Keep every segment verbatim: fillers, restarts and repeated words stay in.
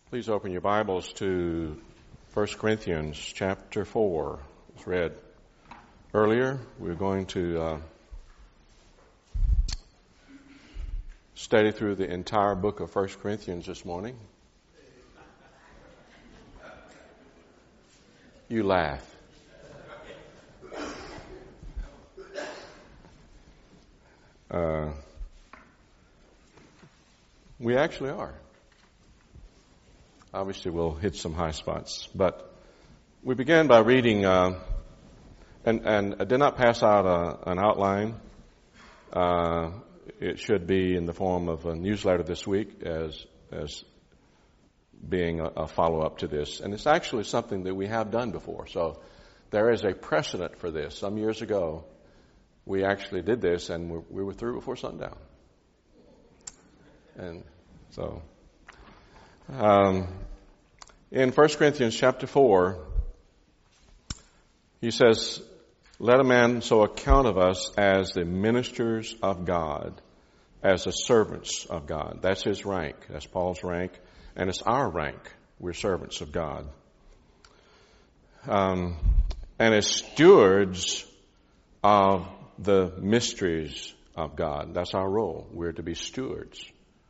Please open your Bibles to First Corinthians chapter four. It's read earlier. We're going to uh, study through the entire book of First Corinthians this morning. You laugh. Uh, we actually are. Obviously, we'll hit some high spots. But we began by reading, uh, and, and I did not pass out a, an outline. Uh, it should be in the form of a newsletter this week as as being a, a follow-up to this. And it's actually something that we have done before. So there is a precedent for this. Some years ago, we actually did this, and we, we were through before sundown. And so... Um, in First Corinthians chapter four, he says, "Let a man so account of us as the ministers of God, as the servants of God." That's his rank. That's Paul's rank. And it's our rank. We're servants of God. Um, and as stewards of the mysteries of God. That's our role. We're to be stewards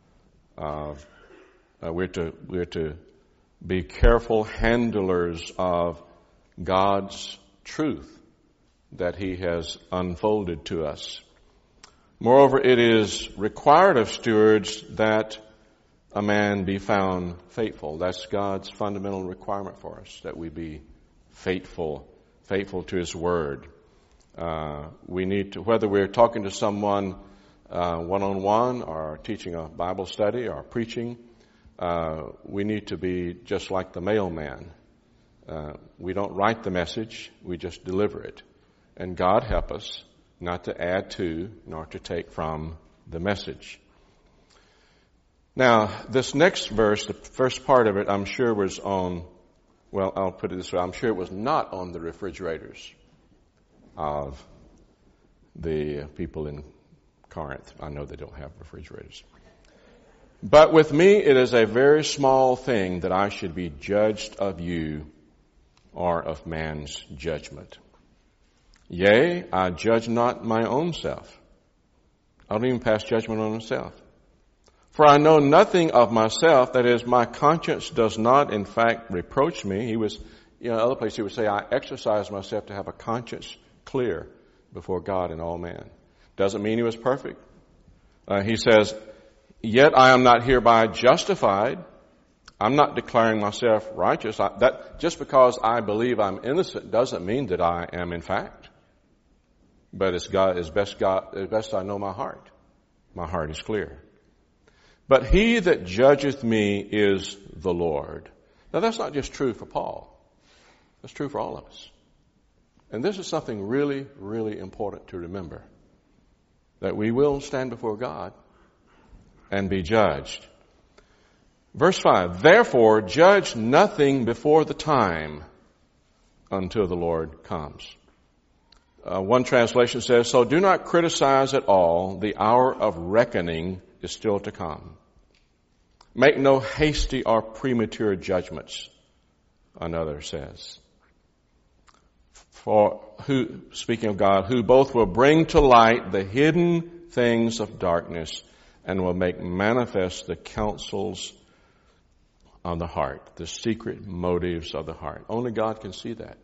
of Uh, we're to we're to be careful handlers of God's truth that He has unfolded to us. Moreover, it is required of stewards that a man be found faithful. That's God's fundamental requirement for us, that we be faithful, faithful to His Word. Uh, we need to, whether we're talking to someone uh, one-on-one or teaching a Bible study or preaching, Uh, we need to be just like the mailman. Uh, we don't write the message, we just deliver it. And God help us not to add to nor to take from the message. Now, this next verse, the first part of it, I'm sure was on, well, I'll put it this way, I'm sure it was not on the refrigerators of the people in Corinth. I know they don't have refrigerators. "But with me it is a very small thing that I should be judged of you or of man's judgment. Yea, I judge not my own self." I don't even pass judgment on myself. "For I know nothing of myself, that is, my conscience does not in fact reproach me." He was, you know, other place he would say, "I exercise myself to have a conscience clear before God and all men." Doesn't mean he was perfect. Uh, he says, "Yet I am not hereby justified." I'm not declaring myself righteous. I, that just because I believe I'm innocent doesn't mean that I am in fact. But it's God, as best God, as best I know my heart. My heart is clear. "But he that judgeth me is the Lord." Now that's not just true for Paul. That's true for all of us. And this is something really, really important to remember. That we will stand before God and be judged. Verse five, "Therefore judge nothing before the time until the Lord comes." Uh, one translation says, "So do not criticize at all. The hour of reckoning is still to come. Make no hasty or premature judgments," another says. "For who, speaking of God, who both will bring to light the hidden things of darkness and will make manifest the counsels of the heart," the secret motives of the heart. Only God can see that.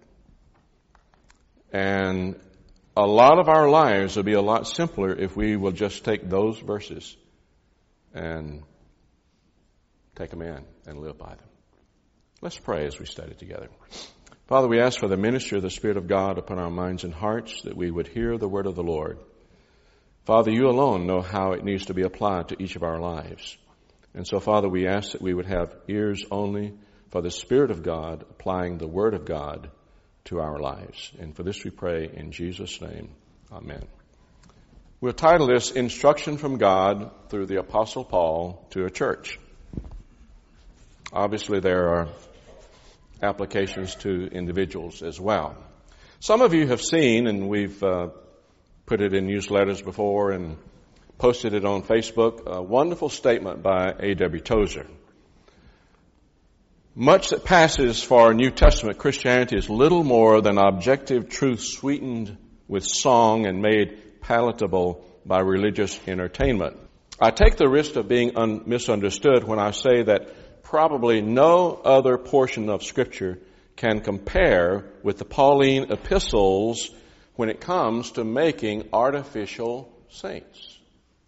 And a lot of our lives will be a lot simpler if we will just take those verses and take them in and live by them. Let's pray as we study together. Father, we ask for the ministry of the Spirit of God upon our minds and hearts, that we would hear the word of the Lord. Father, you alone know how it needs to be applied to each of our lives. And so, Father, we ask that we would have ears only for the Spirit of God applying the Word of God to our lives. And for this we pray in Jesus' name. Amen. We'll title this "Instruction from God through the Apostle Paul to a Church." Obviously, there are applications to individuals as well. Some of you have seen, and we've uh, put it in newsletters before and posted it on Facebook, a wonderful statement by A W Tozer. Much that passes for New Testament Christianity is little more than objective truth sweetened with song and made palatable by religious entertainment. I take the risk of being un- misunderstood when I say that probably no other portion of Scripture can compare with the Pauline epistles when it comes to making artificial saints.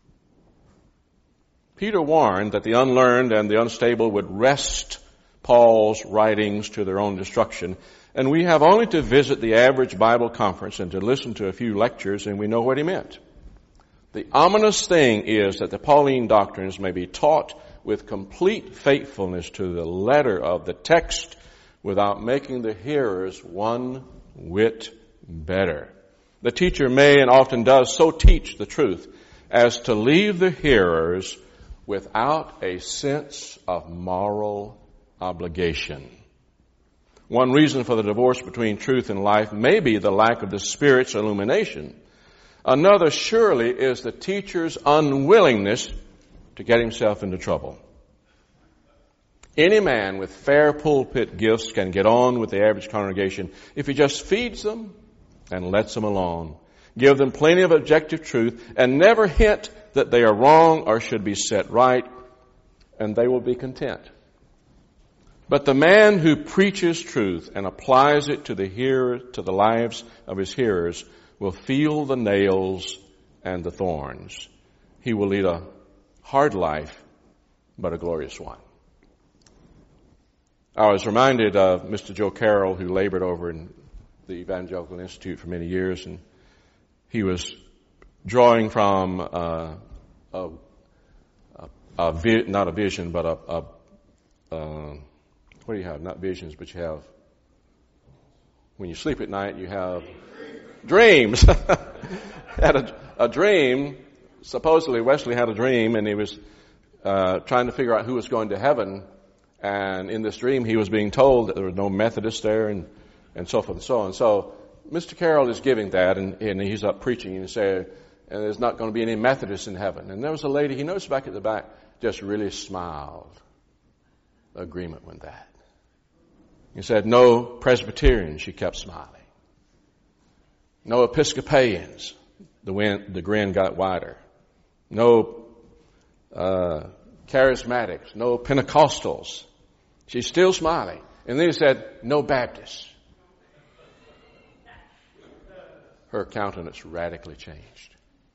Peter warned that the unlearned and the unstable would wrest Paul's writings to their own destruction, and we have only to visit the average Bible conference and to listen to a few lectures, and we know what he meant. The ominous thing is that the Pauline doctrines may be taught with complete faithfulness to the letter of the text without making the hearers one whit better. The teacher may and often does so teach the truth as to leave the hearers without a sense of moral obligation. One reason for the divorce between truth and life may be the lack of the Spirit's illumination. Another surely is the teacher's unwillingness to get himself into trouble. Any man with fair pulpit gifts can get on with the average congregation if he just feeds them and lets them alone. Give them plenty of objective truth and never hint that they are wrong or should be set right, and they will be content. But the man who preaches truth and applies it to the hearer, to the lives of his hearers, will feel the nails and the thorns. He will lead a hard life, but a glorious one. I was reminded of Mister Joe Carroll, who labored over in the Evangelical Institute for many years, and he was drawing from uh, a, a, a vi- not a vision, but a, a uh, what do you have? Not visions, but you have, when you sleep at night, you have dreams. had a, a dream. Supposedly Wesley had a dream, and he was uh, trying to figure out who was going to heaven. And in this dream, he was being told that there were no Methodists there, and, and so forth and so on. So Mister Carroll is giving that, and, and he's up preaching, and he said, and there's not going to be any Methodists in heaven. And there was a lady, he noticed back at the back, just really smiled. Agreement with that. He said, no Presbyterians, she kept smiling. No Episcopalians, the, wind, the grin got wider. No uh, Charismatics, no Pentecostals. She's still smiling. And then he said, no Baptists. Her countenance radically changed.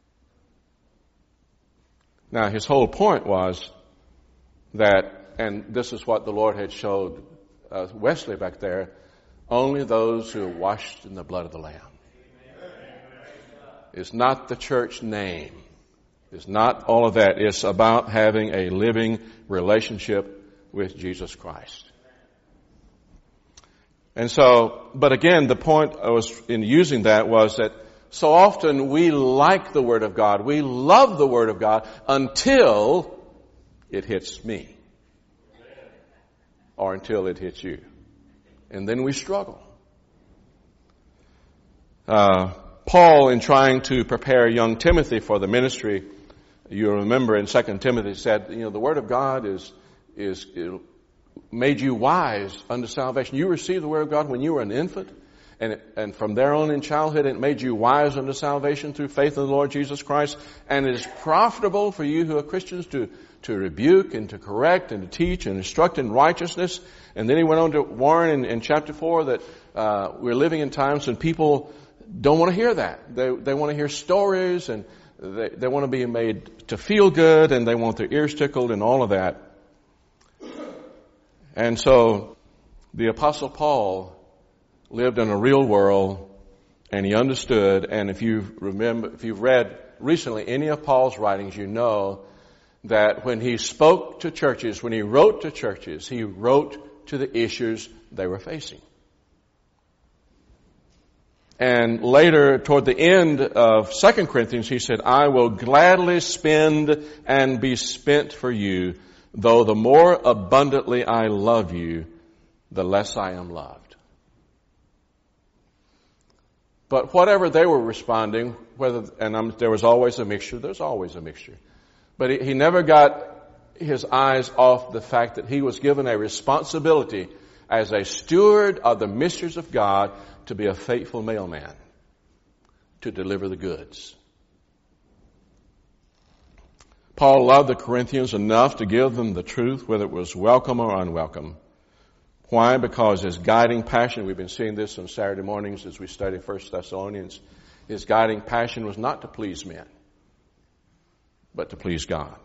Now, his whole point was that, and this is what the Lord had showed uh, Wesley back there, only those who are washed in the blood of the Lamb. It's not the church name. It's not all of that. It's about having a living relationship with Jesus Christ. And so, but again, the point I was in using that was that so often we like the Word of God. We love the Word of God until it hits me. Or until it hits you. And then we struggle. Uh, Paul, in trying to prepare young Timothy for the ministry, you remember in Second Timothy said, you know, the Word of God is, is, it made you wise unto salvation. You received the Word of God when you were an infant, and, it, and from there on in childhood it made you wise unto salvation through faith in the Lord Jesus Christ. And it is profitable for you who are Christians to, to rebuke and to correct and to teach and instruct in righteousness. And then he went on to warn in, in chapter four that uh, we're living in times when people don't want to hear that. They, they want to hear stories, and They, they want to be made to feel good, and they want their ears tickled and all of that. And so the Apostle Paul lived in a real world, and he understood. And if you remember, if you've read recently any of Paul's writings, you know that when he spoke to churches, when he wrote to churches, he wrote to the issues they were facing. And later, toward the end of Second Corinthians, he said, I will gladly spend and be spent for you, though the more abundantly I love you, the less I am loved. But whatever they were responding, whether, and I'm, there was always a mixture, there's always a mixture. But he, he never got his eyes off the fact that he was given a responsibility as a steward of the mysteries of God to be a faithful mailman, to deliver the goods. Paul loved the Corinthians enough to give them the truth, whether it was welcome or unwelcome. Why? Because his guiding passion, we've been seeing this on Saturday mornings as we study First Thessalonians, his guiding passion was not to please men, but to please God.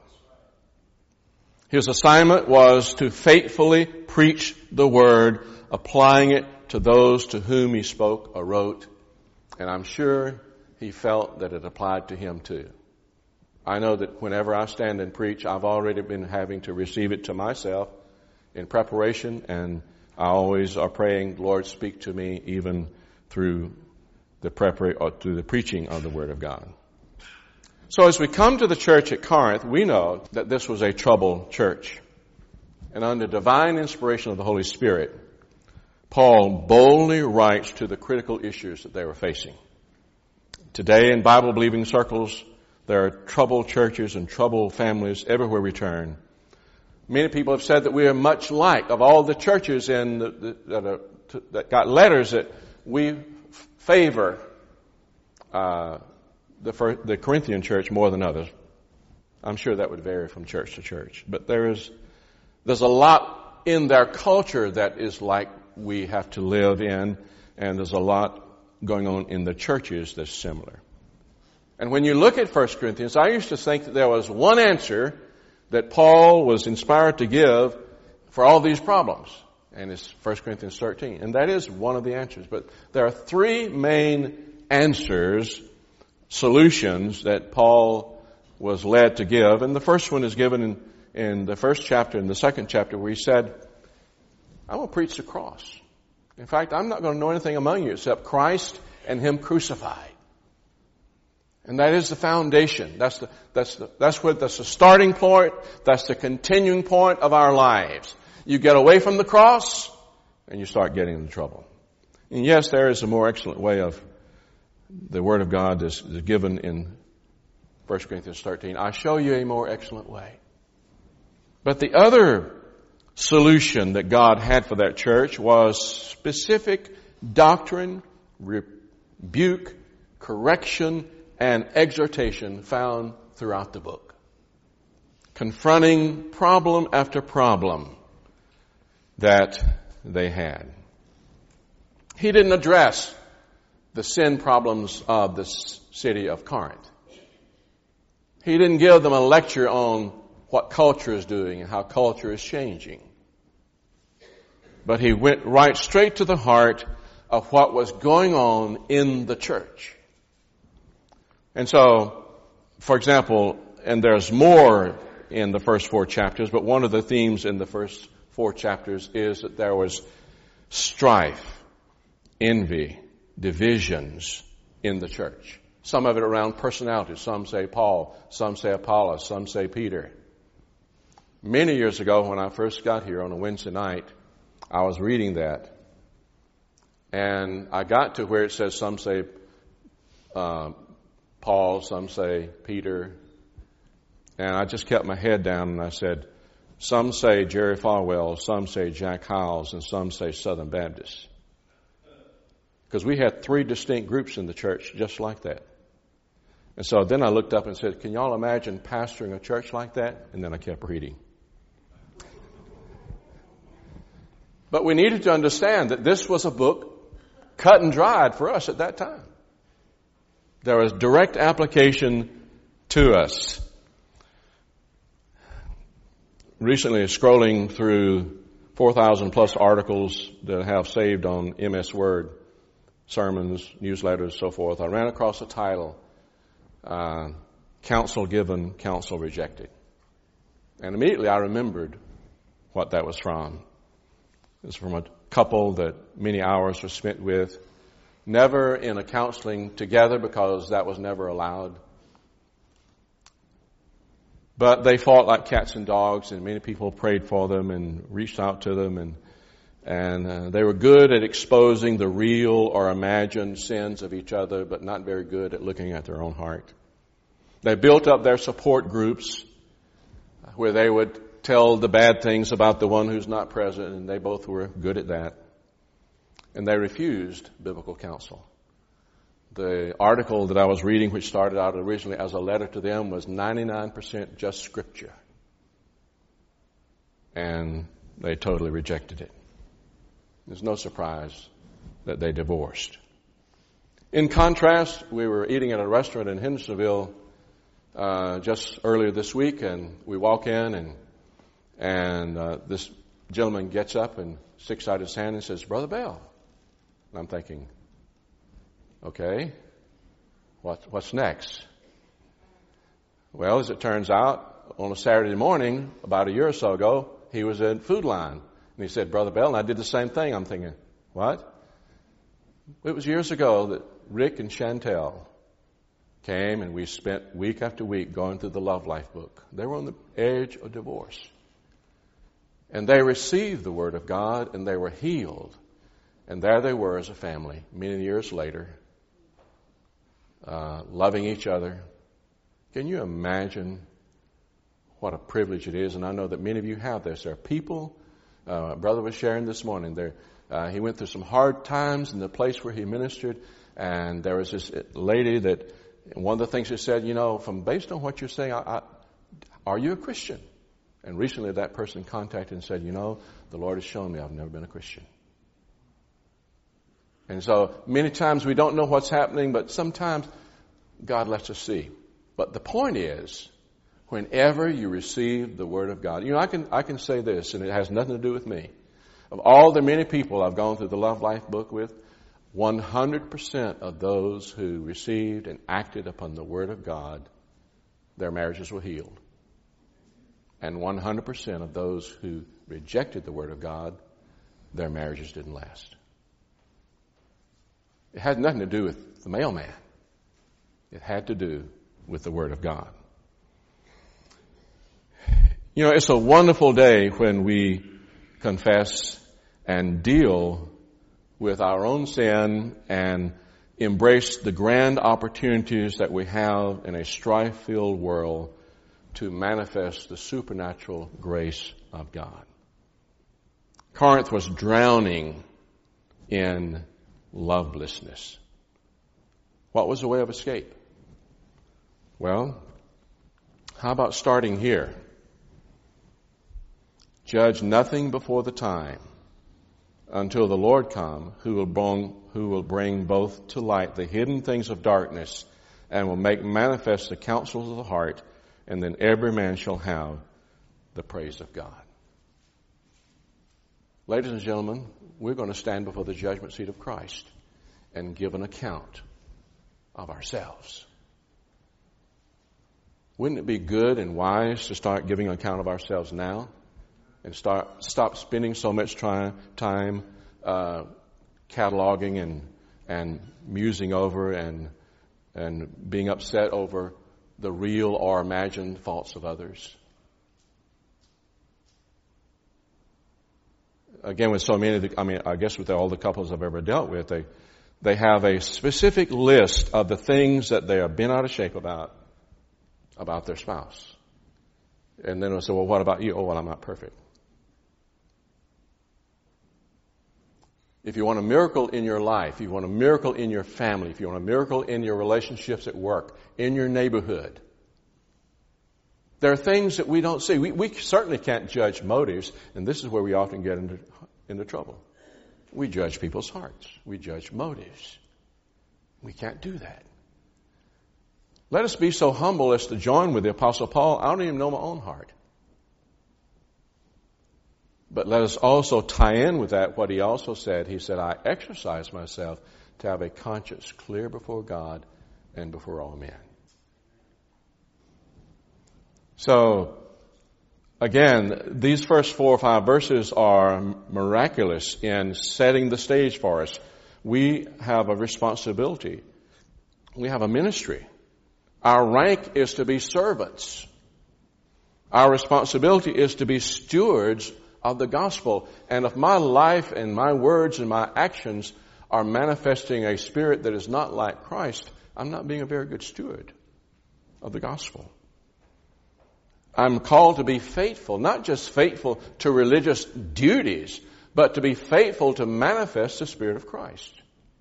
His assignment was to faithfully preach the word, applying it to those to whom he spoke or wrote, and I'm sure he felt that it applied to him too. I know that whenever I stand and preach, I've already been having to receive it to myself in preparation, and I always are praying, Lord, speak to me even through the prepar- or through the preaching of the Word of God. So as we come to the church at Corinth, we know that this was a troubled church. And under divine inspiration of the Holy Spirit, Paul boldly writes to the critical issues that they were facing. Today in Bible-believing circles, there are troubled churches and troubled families everywhere we turn. Many people have said that we are much like, of all the churches in the, the, that, are, to, that got letters, that we f- favor uh, the, first, the Corinthian church more than others. I'm sure that would vary from church to church. But there is, there's a lot in their culture that is like we have to live in, and there's a lot going on in the churches that's similar. And when you look at First Corinthians, I used to think that there was one answer that Paul was inspired to give for all these problems. And it's First Corinthians thirteen. And that is one of the answers. But there are three main answers, solutions that Paul was led to give. And the first one is given in, in the first chapter, in the second chapter, where he said, I'm going to preach the cross. In fact, I'm not going to know anything among you except Christ and Him crucified. And that is the foundation. That's the, that's the, that's what, that's the starting point. That's the continuing point of our lives. You get away from the cross and you start getting into trouble. And yes, there is a more excellent way of the Word of God is, is given in First Corinthians thirteen. I show you a more excellent way. But the other solution that God had for that church was specific doctrine, rebuke, correction, and exhortation found throughout the book. Confronting problem after problem that they had. He didn't address the sin problems of the city of Corinth. He didn't give them a lecture on what culture is doing and how culture is changing. But he went right straight to the heart of what was going on in the church. And so, for example, and there's more in the first four chapters, but one of the themes in the first four chapters is that there was strife, envy, divisions in the church. Some of it around personalities. Some say Paul, some say Apollos, some say Peter. Many years ago when I first got here on a Wednesday night, I was reading that. And I got to where it says some say uh, Paul, some say Peter. And I just kept my head down and I said, some say Jerry Falwell, some say Jack Hyles, and some say Southern Baptists. Because we had three distinct groups in the church just like that. And so then I looked up and said, can y'all imagine pastoring a church like that? And then I kept reading. But we needed to understand that this was a book cut and dried for us at that time. There was direct application to us. Recently, scrolling through four thousand plus articles that I have saved on M S Word, sermons, newsletters, so forth, I ran across a title, uh, Counsel Given, Counsel Rejected. And immediately I remembered what that was from. It was from a couple that many hours were spent with, never in a counseling together because that was never allowed. But they fought like cats and dogs, and many people prayed for them and reached out to them, and and uh, they were good at exposing the real or imagined sins of each other, but not very good at looking at their own heart. They built up their support groups where they would tell the bad things about the one who's not present, and they both were good at that. And they refused biblical counsel. The article that I was reading, which started out originally as a letter to them, was ninety-nine percent just scripture. And they totally rejected it. There's no surprise that they divorced. In contrast, we were eating at a restaurant in Hendersonville uh, just earlier this week, and we walk in, and and uh, this gentleman gets up and sticks out his hand and says, "Brother Bell." And I'm thinking, okay, what, what's next? Well, as it turns out, on a Saturday morning, about a year or so ago, he was in Food Line. And he said, "Brother Bell," and I did the same thing. I'm thinking, what? It was years ago that Rick and Chantel came, and we spent week after week going through the Love Life book. They were on the edge of divorce. And they received the Word of God, and they were healed. And there they were as a family, many years later, uh, loving each other. Can you imagine what a privilege it is? And I know that many of you have this. There are people, uh, brother was sharing this morning, there, uh, he went through some hard times in the place where he ministered, and there was this lady that, one of the things she said, you know, from based on what you're saying, I, I, are you a Christian? And recently that person contacted and said, you know, the Lord has shown me I've never been a Christian. And so many times we don't know what's happening, but sometimes God lets us see. But the point is, whenever you receive the Word of God, you know, I can I can say this, and it has nothing to do with me. Of all the many people I've gone through the Love Life book with, one hundred percent of those who received and acted upon the Word of God, their marriages were healed. And one hundred percent of those who rejected the Word of God, their marriages didn't last. It had nothing to do with the mailman. It had to do with the Word of God. You know, it's a wonderful day when we confess and deal with our own sin and embrace the grand opportunities that we have in a strife-filled world to manifest the supernatural grace of God. Corinth was drowning in lovelessness. What was the way of escape? Well, how about starting here? Judge nothing before the time until the Lord come, who will bring, who will bring both to light the hidden things of darkness and will make manifest the counsels of the heart, and then every man shall have the praise of God. Ladies and gentlemen, we're going to stand before the judgment seat of Christ and give an account of ourselves. Wouldn't it be good and wise to start giving an account of ourselves now and start stop spending so much try, time uh, cataloging and and musing over and and being upset over the real or imagined faults of others? Again, with so many of the, I mean, I guess with all the couples I've ever dealt with, they they have a specific list of the things that they have been out of shape about, about their spouse. And then they'll say, well, what about you? Oh, well, I'm not perfect. If you want a miracle in your life, if you want a miracle in your family, if you want a miracle in your relationships at work, in your neighborhood, there are things that we don't see. We, we certainly can't judge motives, and this is where we often get into, into trouble. We judge people's hearts. We judge motives. We can't do that. Let us be so humble as to join with the Apostle Paul. I don't even know my own heart. But let us also tie in with that what he also said. He said, I exercise myself to have a conscience clear before God and before all men. So, again, these first four or five verses are miraculous in setting the stage for us. We have a responsibility. We have a ministry. Our rank is to be servants. Our responsibility is to be stewards of the gospel. And if my life and my words and my actions are manifesting a spirit that is not like Christ, I'm not being a very good steward of the gospel. I'm called to be faithful, not just faithful to religious duties, but to be faithful to manifest the Spirit of Christ.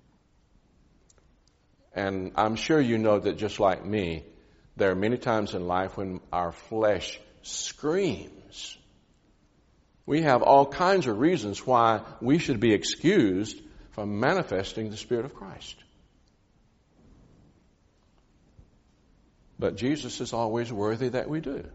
And I'm sure you know that just like me, there are many times in life when our flesh screams. We have all kinds of reasons why we should be excused from manifesting the Spirit of Christ. But Jesus is always worthy that we do.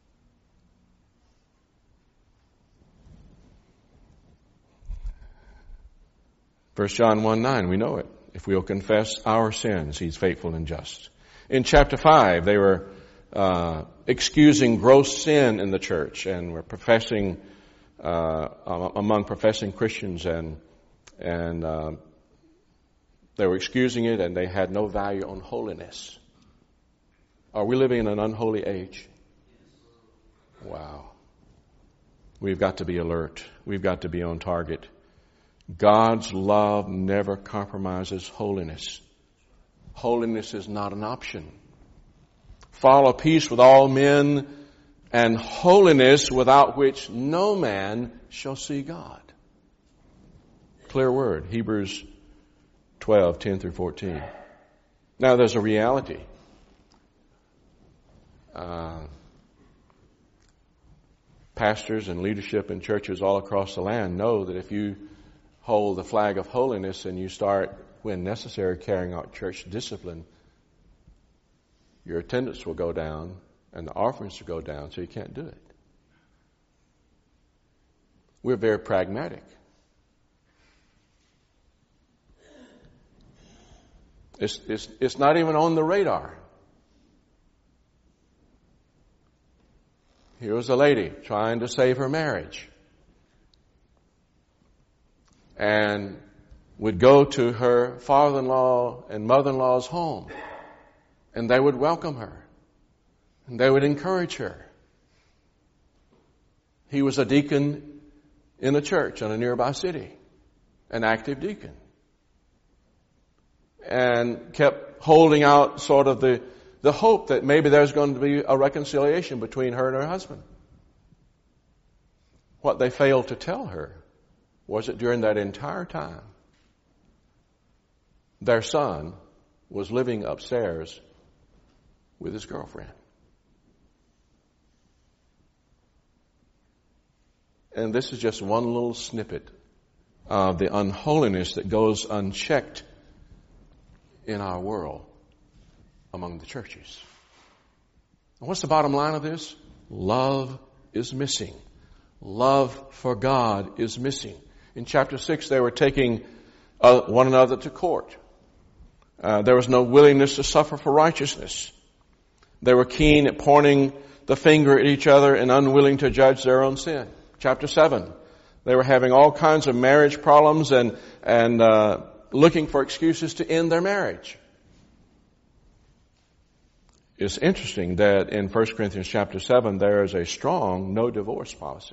First John one nine, we know it. If we'll confess our sins, He's faithful and just. In chapter five, they were uh, excusing gross sin in the church and were professing uh, among professing Christians, and and uh, they were excusing it, and they had no value on holiness. Are we living in an unholy age? Wow. We've got to be alert. We've got to be on target. God's love never compromises holiness. Holiness is not an option. Follow peace with all men and holiness without which no man shall see God. Clear word. Hebrews twelve, ten through fourteen. Now there's a reality. Uh, pastors and leadership in churches all across the land know that if you hold the flag of holiness and you start, when necessary, carrying out church discipline, your attendance will go down and the offerings will go down, so you can't do it. We're very pragmatic. It's, it's, it's not even on the radar. Here was a lady trying to save her marriage, and would go to her father-in-law and mother-in-law's home, and they would welcome her, and they would encourage her. He was a deacon in a church in a nearby city, an active deacon, and kept holding out sort of the, the hope that maybe there's going to be a reconciliation between her and her husband. What they failed to tell her was that during that entire time, their son was living upstairs with his girlfriend. And this is just one little snippet of the unholiness that goes unchecked in our world among the churches. And what's the bottom line of this? Love is missing. Love for God is missing. In chapter six, they were taking uh, one another to court. Uh, there was no willingness to suffer for righteousness. They were keen at pointing the finger at each other and unwilling to judge their own sin. Chapter seven, they were having all kinds of marriage problems and and uh, looking for excuses to end their marriage. It's interesting that in First Corinthians chapter seven, there is a strong no divorce policy.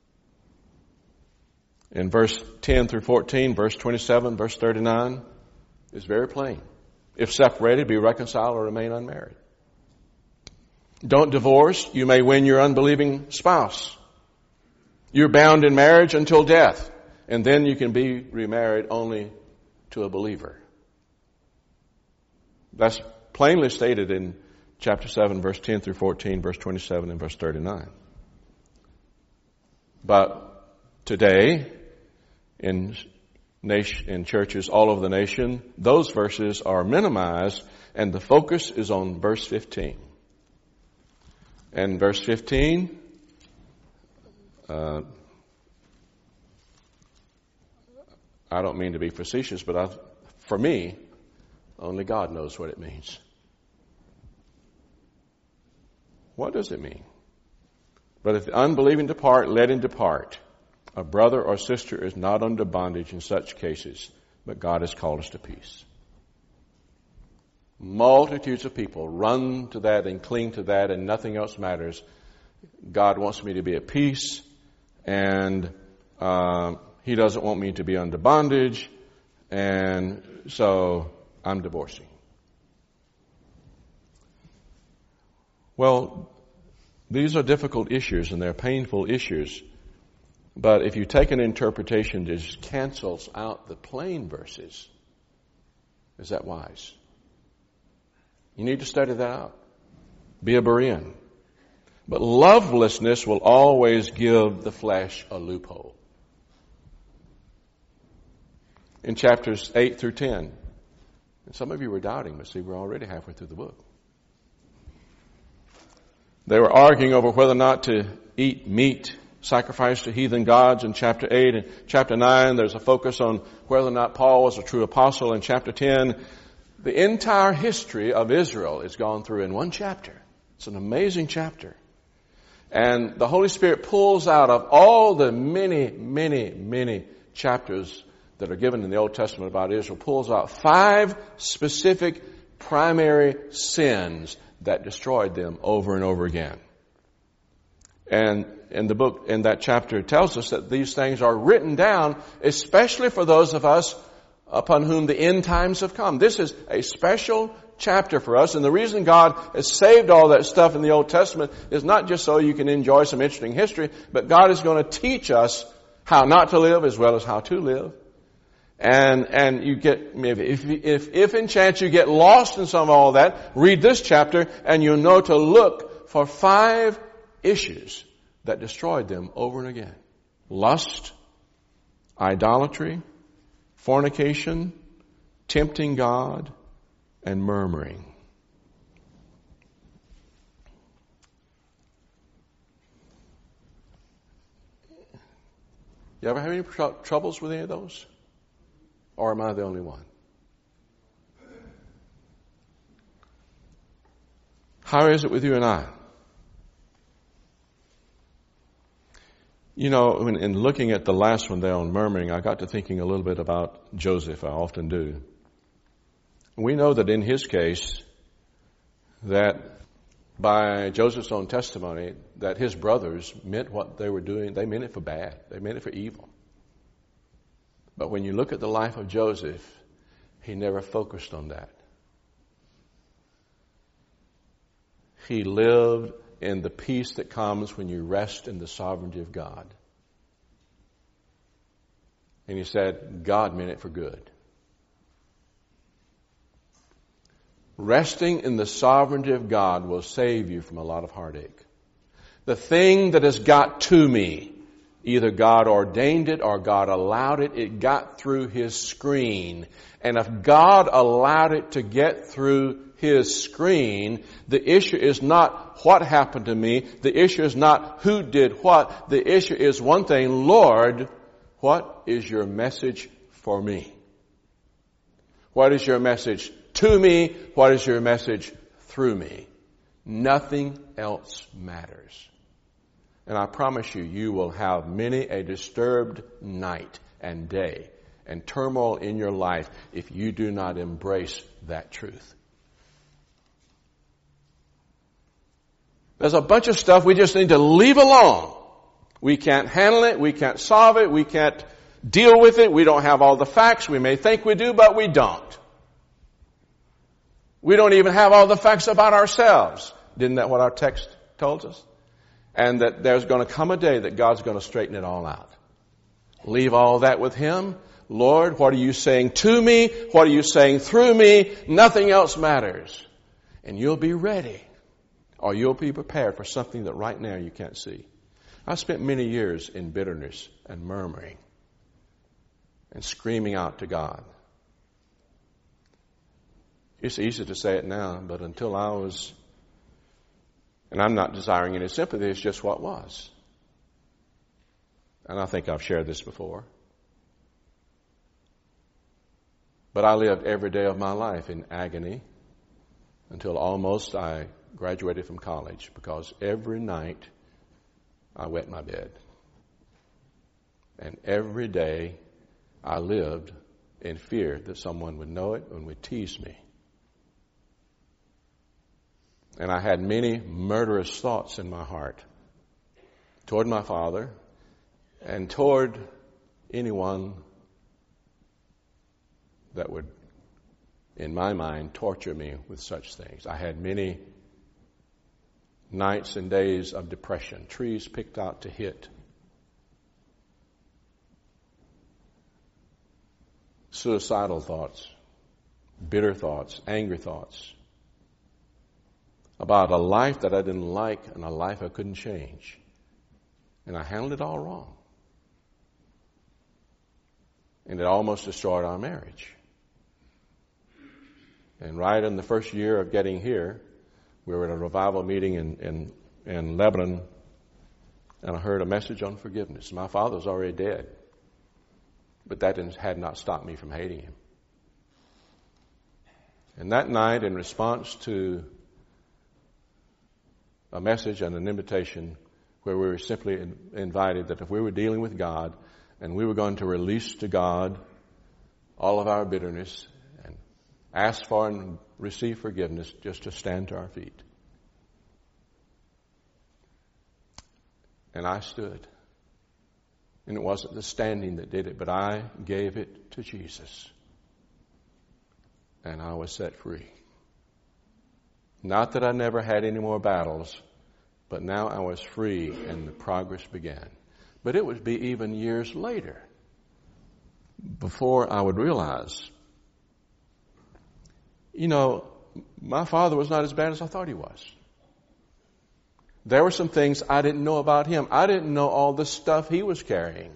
In verse ten through fourteen, verse twenty-seven, verse thirty-nine, it's very plain. If separated, be reconciled or remain unmarried. Don't divorce. You may win your unbelieving spouse. You're bound in marriage until death, and then you can be remarried only to a believer. That's plainly stated in chapter seven, verse ten through fourteen, verse twenty-seven, and verse thirty-nine. But today, in nation, in churches all over the nation, those verses are minimized, and the focus is on verse fifteen. And verse fifteen, uh, I don't mean to be facetious, but I, for me, only God knows what it means. What does it mean? But if the unbelieving depart, let him depart. A brother or sister is not under bondage in such cases, but God has called us to peace. Multitudes of people run to that and cling to that, and nothing else matters. God wants me to be at peace, and uh, He doesn't want me to be under bondage, and so I'm divorcing. Well, These are difficult issues and they're painful issues. But if you take an interpretation that just cancels out the plain verses, is that wise? You need to study that out. Be a Berean. But lovelessness will always give the flesh a loophole. In chapters eight through ten, and some of you were doubting, but see, we're already halfway through the book. They were arguing over whether or not to eat meat sacrificed to heathen gods in chapter eight. And chapter nine, there's a focus on whether or not Paul was a true apostle. In chapter ten, the entire history of Israel is gone through in one chapter. It's an amazing chapter. And the Holy Spirit pulls out of all the many, many, many chapters that are given in the Old Testament about Israel, pulls out five specific primary sins that destroyed them over and over again. And in the book, in that chapter, it tells us that these things are written down, especially for those of us upon whom the end times have come. This is a special chapter for us, and the reason God has saved all that stuff in the Old Testament is not just so you can enjoy some interesting history, but God is going to teach us how not to live as well as how to live. And, and you get, if, if, if in chance you get lost in some of all that, read this chapter and you'll know to look for five issues that destroyed them over and again. Lust, idolatry, fornication, tempting God, and murmuring. You ever have any tr- troubles with any of those? Or am I the only one? How is it with you and I? You know, in, in looking at the last one there on murmuring, I got to thinking a little bit about Joseph. I often do. We know that in his case, that by Joseph's own testimony, that his brothers meant what they were doing. They meant it for bad. They meant it for evil. But when you look at the life of Joseph, he never focused on that. He lived in the peace that comes when you rest in the sovereignty of God. And he said, God meant it for good. Resting in the sovereignty of God will save you from a lot of heartache. The thing that has got to me, either God ordained it or God allowed it, it got through His screen. And if God allowed it to get through His screen, the issue is not what happened to me. The issue is not who did what. The issue is one thing, Lord, what is your message for me? What is your message to me? What is your message through me? Nothing else matters. And I promise you, you will have many a disturbed night and day and turmoil in your life if you do not embrace that truth. There's a bunch of stuff we just need to leave alone. We can't handle it. We can't solve it. We can't deal with it. We don't have all the facts. We may think we do, but we don't. We don't even have all the facts about ourselves. Isn't that what our text tells us? And that there's going to come a day that God's going to straighten it all out. Leave all that with Him. Lord, what are you saying to me? What are you saying through me? Nothing else matters. And you'll be ready. Or you'll be prepared for something that right now you can't see. I spent many years in bitterness and murmuring and screaming out to God. It's easy to say it now, but until I was, and I'm not desiring any sympathy, it's just what was. And I think I've shared this before. But I lived every day of my life in agony until almost I graduated from college, because every night I wet my bed. And every day I lived in fear that someone would know it and would tease me. And I had many murderous thoughts in my heart toward my father and toward anyone that would, in my mind, torture me with such things. I had many nights and days of depression, trees picked out to hit. Suicidal thoughts, bitter thoughts, angry thoughts about a life that I didn't like and a life I couldn't change. And I handled it all wrong. And it almost destroyed our marriage. And right in the first year of getting here, we were at a revival meeting in, in, in Lebanon, and I heard a message on forgiveness. My father was already dead, but that didn't, had not stopped me from hating him. And that night, in response to a message and an invitation where we were simply in, invited that if we were dealing with God and we were going to release to God all of our bitterness and ask for and receive forgiveness, just to stand to our feet. And I stood. And it wasn't the standing that did it, but I gave it to Jesus. And I was set free. Not that I never had any more battles, but now I was free and the progress began. But it would be even years later before I would realize, you know, my father was not as bad as I thought he was. There were some things I didn't know about him. I didn't know all the stuff he was carrying.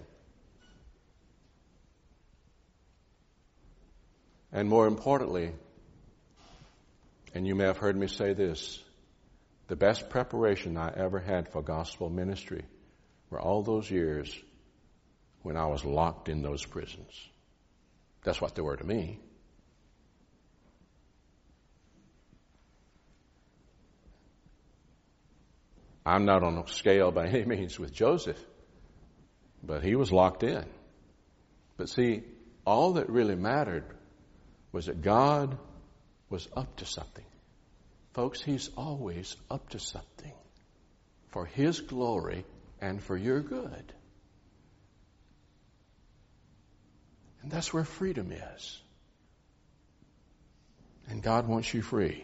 And more importantly, and you may have heard me say this, the best preparation I ever had for gospel ministry were all those years when I was locked in those prisons. That's what they were to me. I'm not on a scale by any means with Joseph, but he was locked in. But see, all that really mattered was that God was up to something. Folks, He's always up to something for His glory and for your good. And that's where freedom is. And God wants you free.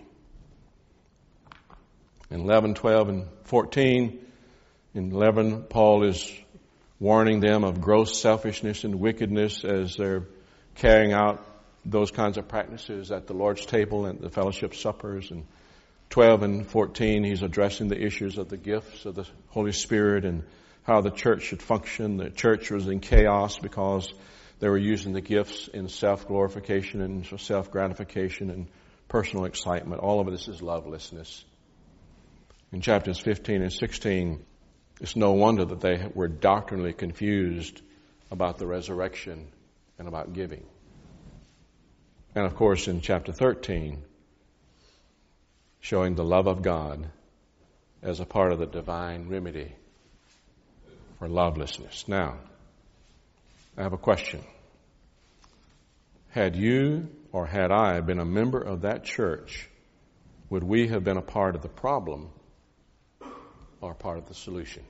In eleven, twelve, and fourteen, in eleven, Paul is warning them of gross selfishness and wickedness as they're carrying out those kinds of practices at the Lord's table and the fellowship suppers. And twelve and fourteen, he's addressing the issues of the gifts of the Holy Spirit and how the church should function. The church was in chaos because they were using the gifts in self-glorification and self-gratification and personal excitement. All of this is lovelessness. In chapters fifteen and sixteen, it's no wonder that they were doctrinally confused about the resurrection and about giving. And of course, in chapter thirteen, showing the love of God as a part of the divine remedy for lovelessness. Now, I have a question. Had you or had I been a member of that church, would we have been a part of the problem or part of the solution?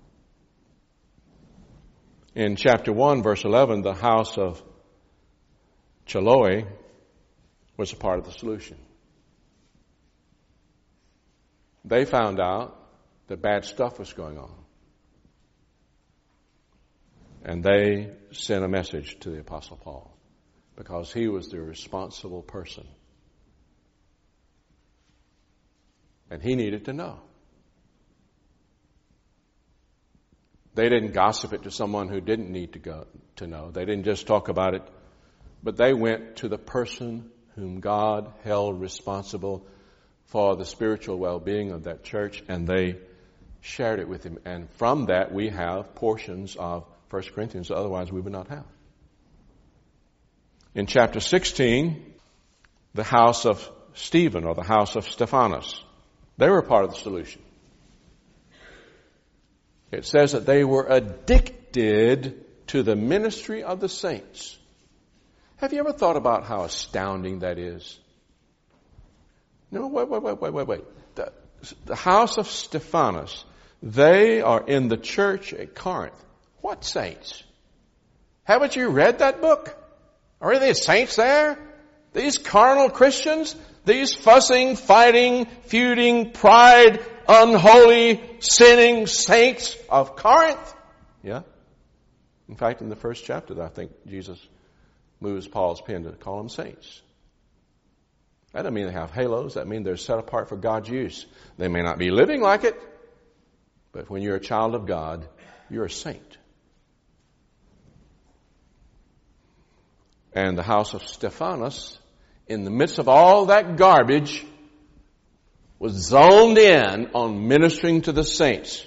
In chapter one, verse eleven, the house of Chloe was a part of the solution. They found out that bad stuff was going on. And they sent a message to the Apostle Paul because he was the responsible person. And he needed to know. They didn't gossip it to someone who didn't need to go to know. They didn't just talk about it, but they went to the person whom God held responsible for the spiritual well-being of that church, and they shared it with him. And from that, we have portions of First Corinthians, otherwise we would not have. In chapter sixteen, the house of Stephen, or the house of Stephanas, they were part of the solution. It says that they were addicted to the ministry of the saints. Have you ever thought about how astounding that is? No, wait, wait, wait, wait, wait, wait. The, the house of Stephanas, they are in the church at Corinth. What saints? Haven't you read that book? Are there saints there? These carnal Christians? These fussing, fighting, feuding, pride, unholy, sinning saints of Corinth. Yeah. In fact, in the first chapter, I think Jesus moves Paul's pen to call them saints. That doesn't mean they have halos. That means they're set apart for God's use. They may not be living like it, but when you're a child of God, you're a saint. And the house of Stephanas, in the midst of all that garbage, was zoned in on ministering to the saints.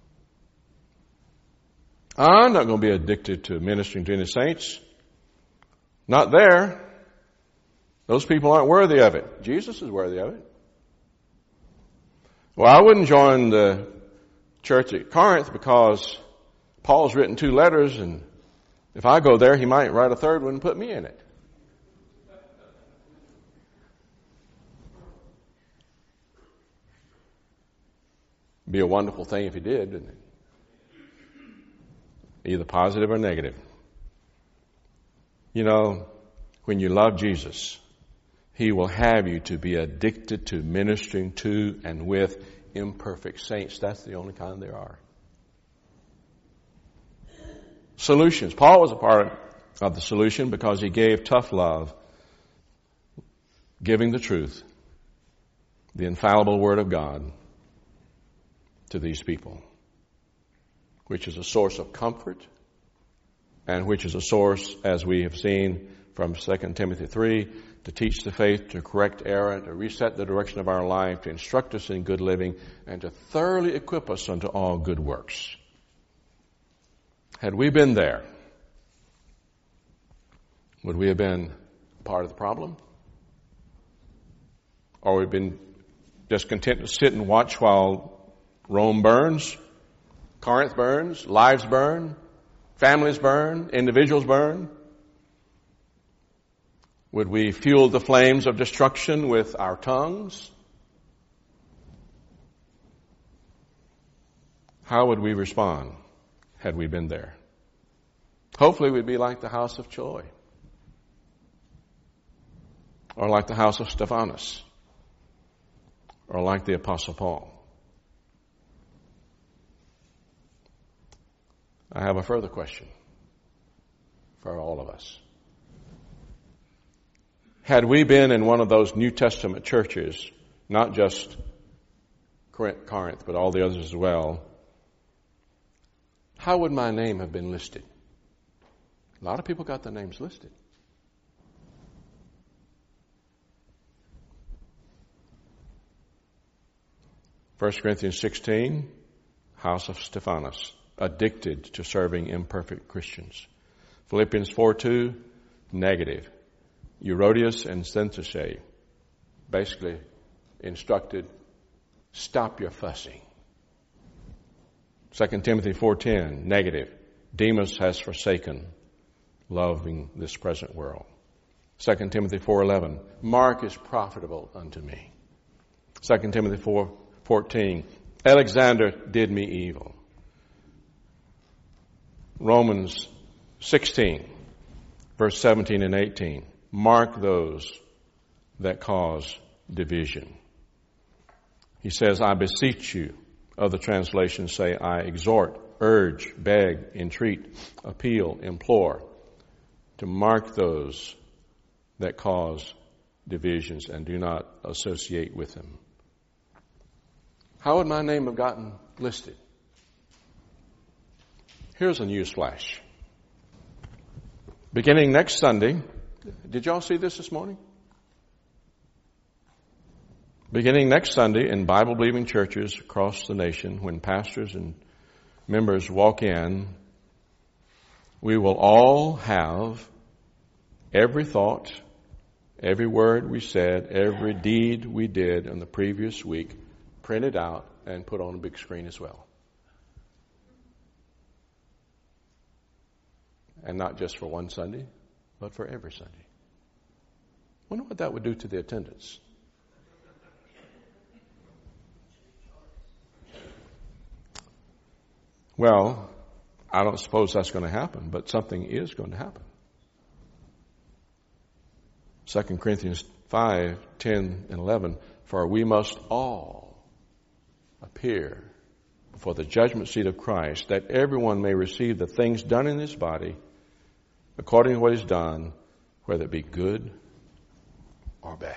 I'm not going to be addicted to ministering to any saints. Not there. Those people aren't worthy of it. Jesus is worthy of it. Well, I wouldn't join the church at Corinth because Paul's written two letters, and if I go there, he might write a third one and put me in it. Be a wonderful thing if he did, wouldn't it? Either positive or negative. You know, when you love Jesus, he will have you to be addicted to ministering to and with imperfect saints. That's the only kind there are. Solutions. Paul was a part of the solution because he gave tough love, giving the truth, the infallible Word of God to these people, which is a source of comfort and which is a source, as we have seen from Second Timothy three, to teach the faith, to correct error, to reset the direction of our life, to instruct us in good living, and to thoroughly equip us unto all good works. Had we been there, would we have been part of the problem? Or we've been just content to sit and watch while Rome burns, Corinth burns, lives burn, families burn, individuals burn? Would we fuel the flames of destruction with our tongues? How would we respond had we been there? Hopefully we'd be like the house of Chloe, or like the house of Stephanas, or like the Apostle Paul. I have a further question for all of us. Had we been in one of those New Testament churches, not just Corinth, but all the others as well, how would my name have been listed? A lot of people got their names listed. First Corinthians sixteen, house of Stephanas, addicted to serving imperfect Christians. Philippians four two, negative. Euodias and Syntyche basically instructed, stop your fussing. Second Timothy four ten, negative. Demas has forsaken loving this present world. Second Timothy four eleven, Mark is profitable unto me. Second Timothy four fourteen, Alexander did me evil. Romans sixteen, verse seventeen and eighteen. Mark those that cause division. He says, I beseech you. Other translations say, I exhort, urge, beg, entreat, appeal, implore, to mark those that cause divisions and do not associate with them. How would my name have gotten listed? Here's a news flash. Beginning next Sunday, did y'all see this this morning? Beginning next Sunday in Bible-believing churches across the nation, when pastors and members walk in, we will all have every thought, every word we said, every deed we did in the previous week printed out and put on a big screen as well. And not just for one Sunday, but for every Sunday. Wonder what that would do to the attendance. Well, I don't suppose that's going to happen, but something is going to happen. Second Corinthians five, ten, and eleven, for we must all appear before the judgment seat of Christ, that everyone may receive the things done in his body according to what is done, whether it be good or bad.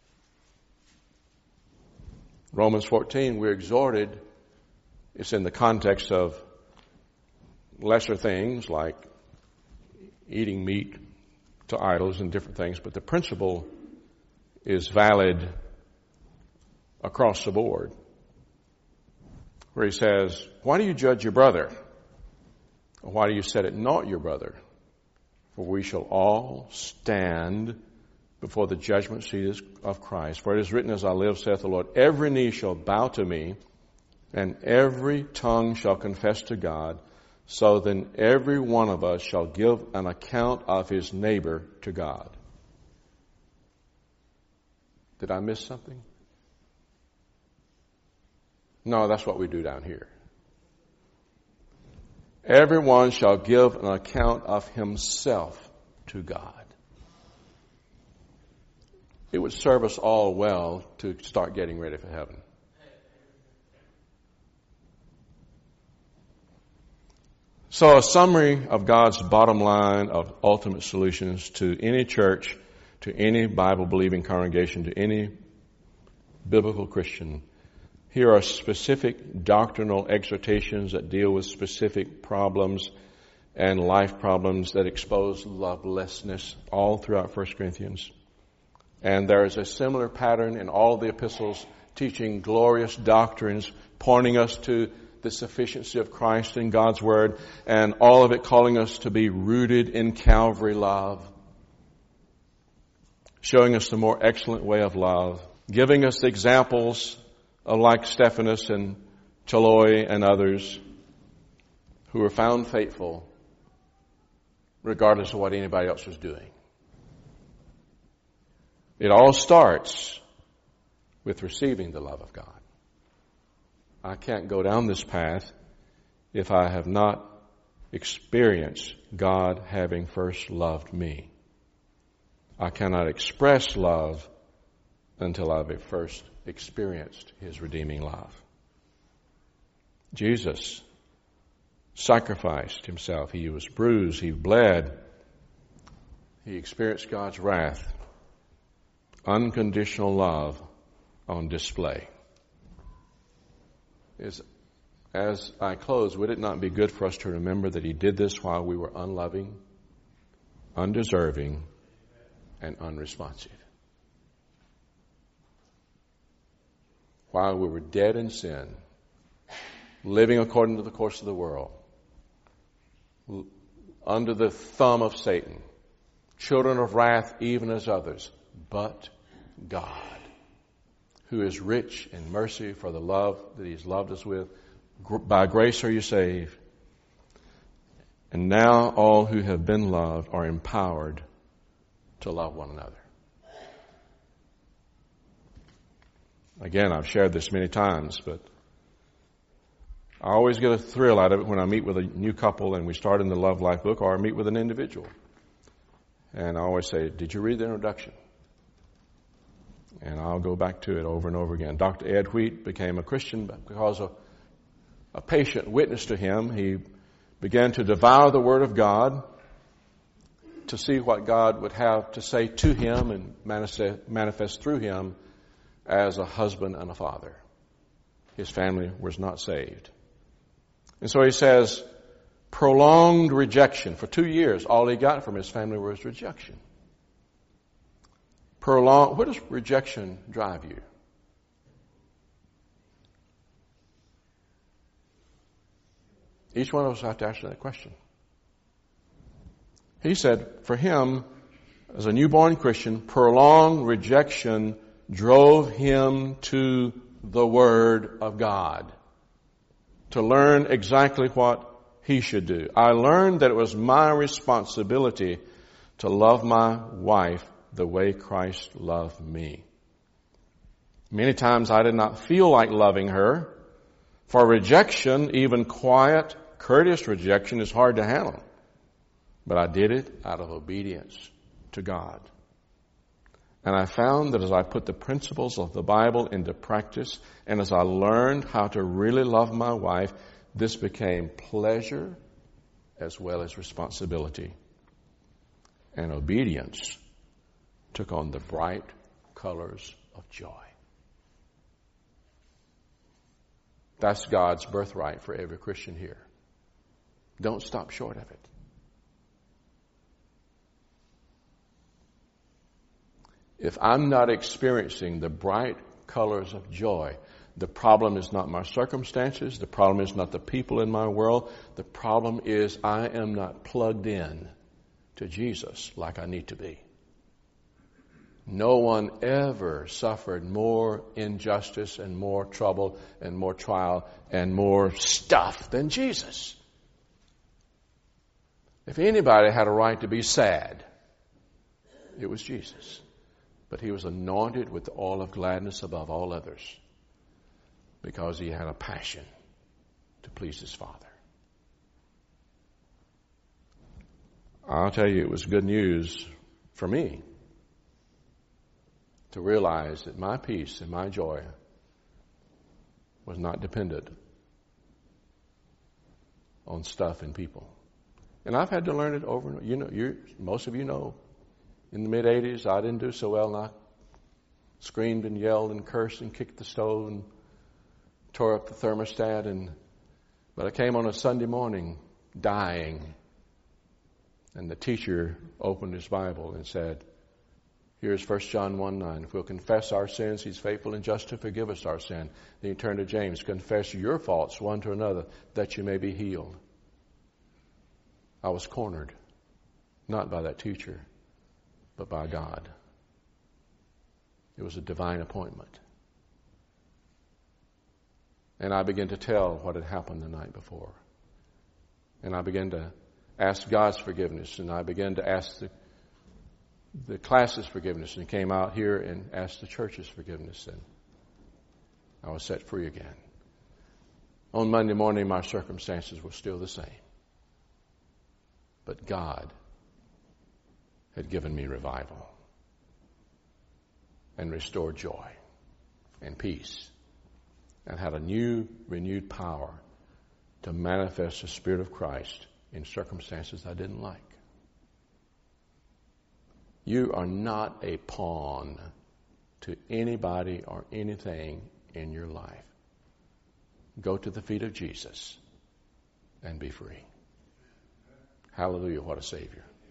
Romans fourteen, we're exhorted, it's in the context of lesser things like eating meat to idols and different things, but the principle is valid across the board. Where he says, why do you judge your brother? Or why do you set it not your brother? For we shall all stand before the judgment seat of Christ. For it is written, as I live, saith the Lord, every knee shall bow to me, and every tongue shall confess to God. So then every one of us shall give an account of his neighbor to God. Did I miss something? No, that's what we do down here. Everyone shall give an account of himself to God. It would serve us all well to start getting ready for heaven. So a summary of God's bottom line of ultimate solutions to any church, to any Bible-believing congregation, to any biblical Christian. Here are specific doctrinal exhortations that deal with specific problems and life problems that expose lovelessness all throughout First Corinthians. And there is a similar pattern in all the epistles teaching glorious doctrines, pointing us to the sufficiency of Christ in God's Word, and all of it calling us to be rooted in Calvary love, showing us the more excellent way of love, giving us examples of like Stephanus and Chiloe and others who were found faithful regardless of what anybody else was doing. It all starts with receiving the love of God. I can't go down this path if I have not experienced God having first loved me. I cannot express love until I've first experienced His redeeming love. Jesus sacrificed Himself. He was bruised. He bled. He experienced God's wrath. Unconditional love on display. Is, as I close, would it not be good for us to remember that He did this while we were unloving, undeserving, and unresponsive? While we were dead in sin, living according to the course of the world, under the thumb of Satan, children of wrath even as others, but God, who is rich in mercy for the love that He's loved us with. By grace are you saved. And now all who have been loved are empowered to love one another. Again, I've shared this many times, but I always get a thrill out of it when I meet with a new couple and we start in the Love Life book, or I meet with an individual. And I always say, did you read the introduction? And I'll go back to it over and over again. Doctor Ed Wheat became a Christian because a, a patient witnessed to him. He began to devour the Word of God to see what God would have to say to him and manifest, manifest through him as a husband and a father. His family was not saved. And so he says, prolonged rejection. For two years, all he got from his family was rejection. Prolonged, where does rejection drive you? Each one of us have to answer that question. He said, for him, as a newborn Christian, prolonged rejection drove him to the Word of God to learn exactly what he should do. I learned that it was my responsibility to love my wife the way Christ loved me. Many times I did not feel like loving her. For rejection, even quiet, courteous rejection, is hard to handle. But I did it out of obedience to God. And I found that as I put the principles of the Bible into practice, and as I learned how to really love my wife, this became pleasure as well as responsibility. And obedience took on the bright colors of joy. That's God's birthright for every Christian here. Don't stop short of it. If I'm not experiencing the bright colors of joy, the problem is not my circumstances. The problem is not the people in my world. The problem is I am not plugged in to Jesus like I need to be. No one ever suffered more injustice and more trouble and more trial and more stuff than Jesus. If anybody had a right to be sad, it was Jesus. But he was anointed with the oil of gladness above all others because he had a passion to please his Father. I'll tell you, it was good news for me to realize that my peace and my joy was not dependent on stuff and people. And I've had to learn it over and over. You know, you, most of you know, in the mid-eighties, I didn't do so well, and I screamed and yelled and cursed and kicked the stove and tore up the thermostat. And but I came on a Sunday morning dying, and the teacher opened his Bible and said, here's First John one nine. If we'll confess our sins, he's faithful and just to forgive us our sin. Then he turned to James, confess your faults one to another that you may be healed. I was cornered, not by that teacher, but by God. It was a divine appointment. And I began to tell what had happened the night before. And I began to ask God's forgiveness, and I began to ask the the class's forgiveness, and came out here and asked the church's forgiveness, and I was set free again. On Monday morning, my circumstances were still the same. But God had given me revival and restored joy and peace and had a new, renewed power to manifest the Spirit of Christ in circumstances I didn't like. You are not a pawn to anybody or anything in your life. Go to the feet of Jesus and be free. Hallelujah, what a Savior.